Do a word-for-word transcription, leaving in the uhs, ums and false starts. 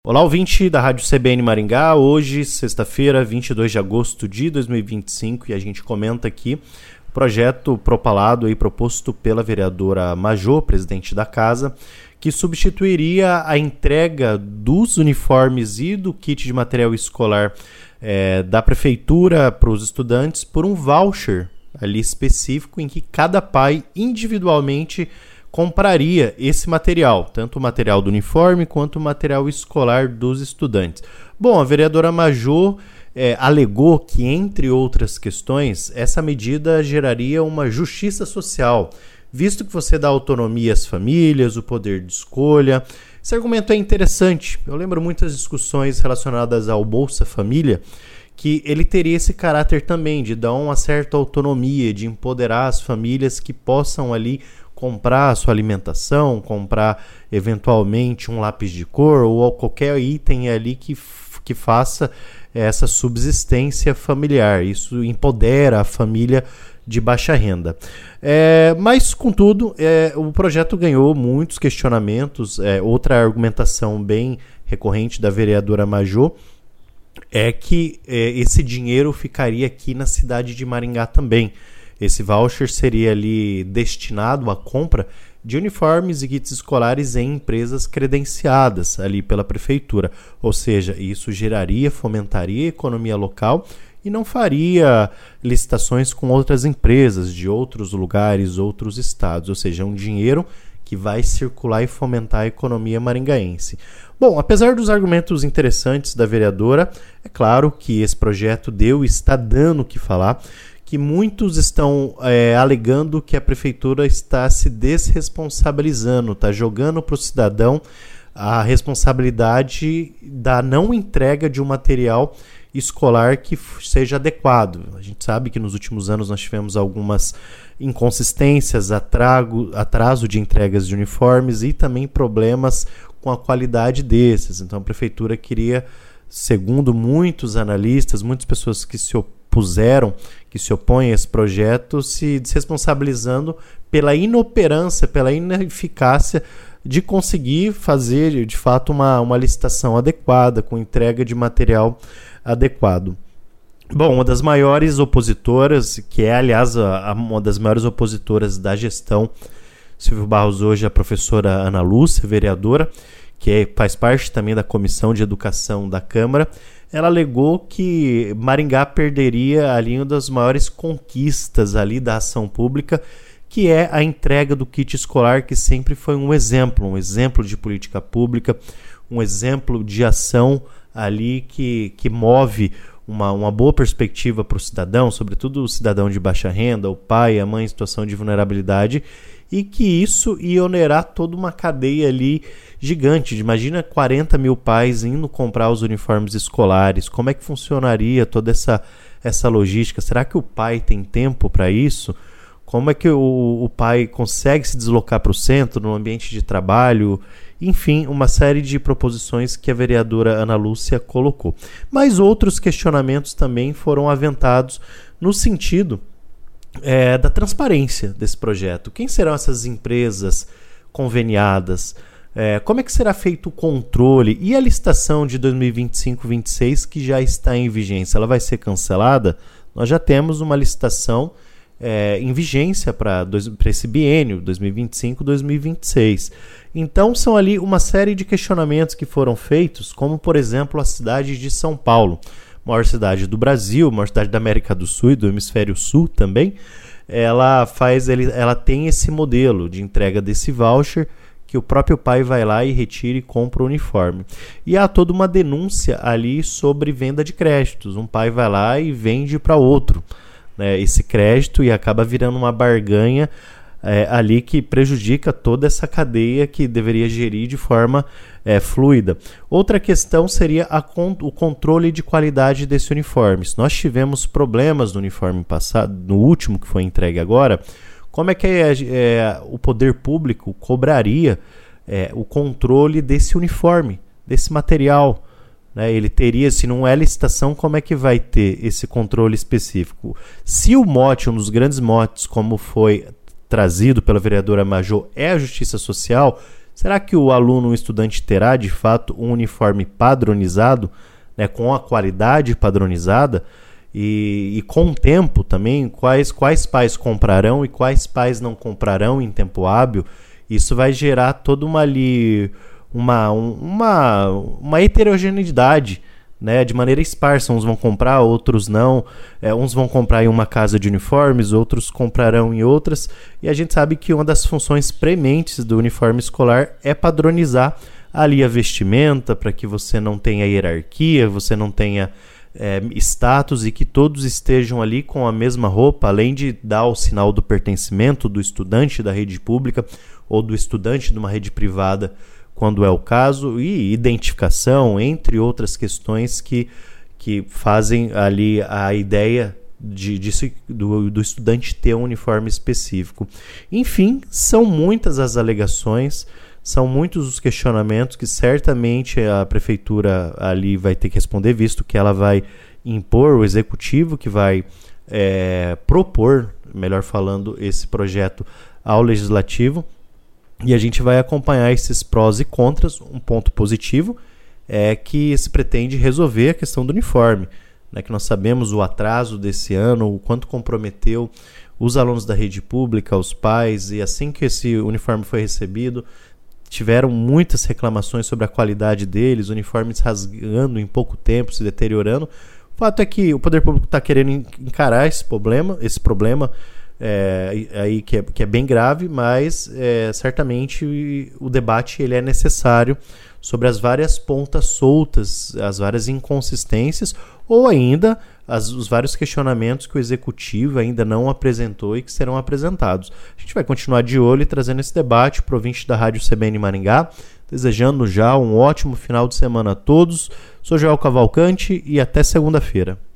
Olá, ouvinte da Rádio C B N Maringá. Hoje, sexta-feira, vinte e dois de agosto de dois mil e vinte e cinco, e a gente comenta aqui o projeto propalado e proposto pela vereadora Majô, presidente da casa, que substituiria a entrega dos uniformes e do kit de material escolar é, da prefeitura para os estudantes por um voucher ali específico em que cada pai individualmente compraria esse material, tanto o material do uniforme quanto o material escolar dos estudantes. Bom, a vereadora Majô é, alegou que, entre outras questões, essa medida geraria uma justiça social, visto que você dá autonomia às famílias, o poder de escolha. Esse argumento é interessante. Eu lembro muitas discussões relacionadas ao Bolsa Família, que ele teria esse caráter também de dar uma certa autonomia, de empoderar as famílias que possam ali comprar a sua alimentação, comprar eventualmente um lápis de cor ou qualquer item ali que, que faça essa subsistência familiar. Isso empodera a família de baixa renda. É, mas, contudo, é, o projeto ganhou muitos questionamentos. É, outra argumentação bem recorrente da vereadora Majô é que é, esse dinheiro ficaria aqui na cidade de Maringá também. Esse voucher seria ali destinado à compra de uniformes e kits escolares em empresas credenciadas ali pela prefeitura. Ou seja, isso geraria, fomentaria a economia local e não faria licitações com outras empresas de outros lugares, outros estados. Ou seja, é um dinheiro que vai circular e fomentar a economia maringaense. Bom, apesar dos argumentos interessantes da vereadora, é claro que esse projeto deu e está dando o que falar, que muitos estão é, alegando que a prefeitura está se desresponsabilizando, está jogando para o cidadão a responsabilidade da não entrega de um material escolar que seja adequado. A gente sabe que nos últimos anos nós tivemos algumas inconsistências, atrago, atraso de entregas de uniformes e também problemas com a qualidade desses. Então a prefeitura queria, segundo muitos analistas, muitas pessoas que se opuseram, que se opõem a esse projeto, se desresponsabilizando pela inoperância, pela ineficácia de conseguir fazer, de fato, uma, uma licitação adequada, com entrega de material adequado. Bom, uma das maiores opositoras, que é, aliás, a, a, uma das maiores opositoras da gestão Silvio Barros hoje, a professora Ana Lúcia, vereadora, que é, faz parte também da Comissão de Educação da Câmara, ela alegou que Maringá perderia ali uma das maiores conquistas ali da ação pública, que é a entrega do kit escolar, que sempre foi um exemplo, um exemplo de política pública, um exemplo de ação ali que, que move uma, uma boa perspectiva para o cidadão, sobretudo o cidadão de baixa renda, o pai, a mãe em situação de vulnerabilidade, e que isso ia onerar toda uma cadeia ali gigante. Imagina quarenta mil pais indo comprar os uniformes escolares. Como é que funcionaria toda essa, essa logística? Será que o pai tem tempo para isso? Como é que o, o pai consegue se deslocar para o centro, no ambiente de trabalho? Enfim, uma série de proposições que a vereadora Ana Lúcia colocou. Mas outros questionamentos também foram aventados no sentido É, da transparência desse projeto. Quem serão essas empresas conveniadas? É, como é que será feito o controle? E a licitação de dois mil e vinte e cinco vinte e seis que já está em vigência, ela vai ser cancelada? Nós já temos uma licitação é, em vigência para esse biênio, dois mil e vinte e cinco dois mil e vinte e seis. Então são ali uma série de questionamentos que foram feitos, como por exemplo a cidade de São Paulo, maior cidade do Brasil, maior cidade da América do Sul e do Hemisfério Sul também. Ela faz, ela tem esse modelo de entrega desse voucher, que o próprio pai vai lá e retira e compra o uniforme. E há toda uma denúncia ali sobre venda de créditos. Um pai vai lá e vende para outro, né, esse crédito, e acaba virando uma barganha é, ali que prejudica toda essa cadeia que deveria gerir de forma é, fluida. Outra questão seria a, o controle de qualidade desse uniforme. Se nós tivemos problemas no uniforme passado, no último que foi entregue agora, como é que é, é, o poder público cobraria é, o controle desse uniforme, desse material? Né? Ele teria, se não é licitação, como é que vai ter esse controle específico? Se o mote, um dos grandes motes, como foi trazido pela vereadora Majô, é a justiça social, Será que o aluno, o estudante, terá de fato um uniforme padronizado, né, com a qualidade padronizada? E, e com o tempo também, quais, quais pais comprarão e quais pais não comprarão em tempo hábil? Isso vai gerar toda uma, ali, uma, uma, uma heterogeneidade, né, de maneira esparsa. Uns vão comprar, outros não. É, uns vão comprar em uma casa de uniformes, outros comprarão em outras. E a gente sabe que uma das funções prementes do uniforme escolar é padronizar ali a vestimenta, para que você não tenha hierarquia, você não tenha é, status, e que todos estejam ali com a mesma roupa, além de dar o sinal do pertencimento do estudante da rede pública ou do estudante de uma rede privada, quando é o caso, e identificação, entre outras questões que, que fazem ali a ideia de, de, do, do estudante ter um uniforme específico. Enfim, são muitas as alegações, são muitos os questionamentos que certamente a prefeitura ali vai ter que responder, visto que ela vai impor, o executivo que vai é, propor, melhor falando, esse projeto ao legislativo. E a gente vai acompanhar esses prós e contras. Um ponto positivo é que se pretende resolver a questão do uniforme, né, que nós sabemos o atraso desse ano, o quanto comprometeu os alunos da rede pública, os pais, e assim que esse uniforme foi recebido, tiveram muitas reclamações sobre a qualidade deles, uniformes rasgando em pouco tempo, se deteriorando. O fato é que o poder público está querendo encarar esse problema, esse problema É, aí que é, que é bem grave, mas é, certamente o debate ele é necessário sobre as várias pontas soltas, as várias inconsistências, ou ainda as, os vários questionamentos que o executivo ainda não apresentou e que serão apresentados. A gente vai continuar de olho e trazendo esse debate para o ouvinte da Rádio C B N Maringá, desejando já um ótimo final de semana a todos. Sou Joel Cavalcante e até segunda-feira.